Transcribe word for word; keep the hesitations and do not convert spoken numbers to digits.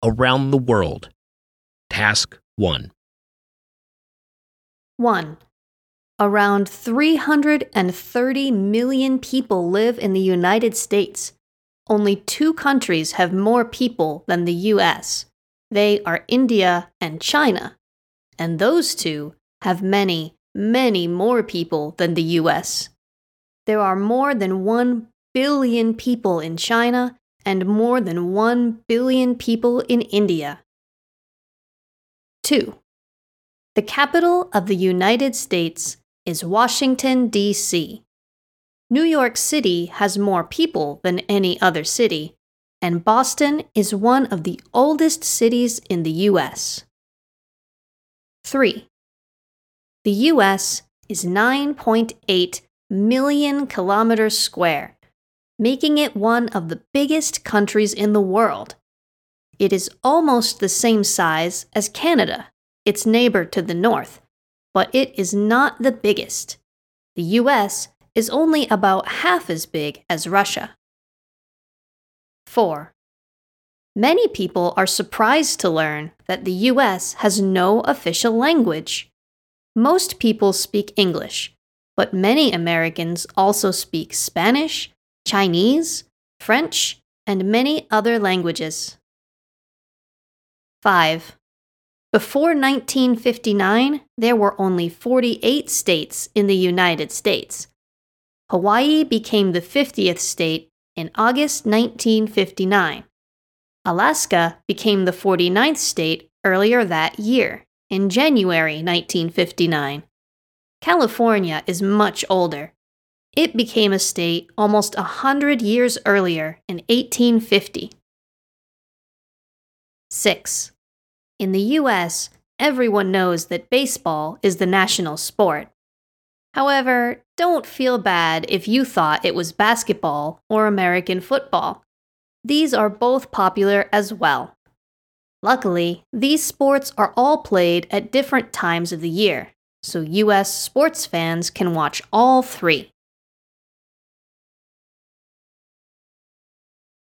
around the world. Task one. one. Around three hundred thirty million people live in the United States. Only two countries have more people than the U S. They are India and China. And those two have many, many more people than the U S. There are more than one billion people in China and more than one billion people in India. two. The capital of the United States is Washington, D C New York City has more people than any other city, and Boston is one of the oldest cities in the U S. three. The U S is nine point eight million kilometers square, making it one of the biggest countries in the world. It is almost the same size as Canada, its neighbor to the north, but it is not the biggest. The U S is only about half as big as Russia. four. Many people are surprised to learn that the U S has no official language. Most people speak English, but many Americans also speak Spanish, Chinese, French, and many other languages. five. Before nineteen fifty-nine, there were only forty-eight states in the United States. Hawaii became the fiftieth state in August nineteen fifty-nine. Alaska became the forty-ninth state earlier that year, in January nineteen fifty-nine. California is much older. It became a state almost a hundred years earlier in eighteen fifty. six. In the U S, everyone knows that baseball is the national sport. However, don't feel bad if you thought it was basketball or American football. These are both popular as well. Luckily, these sports are all played at different times of the year, so U S sports fans can watch all three.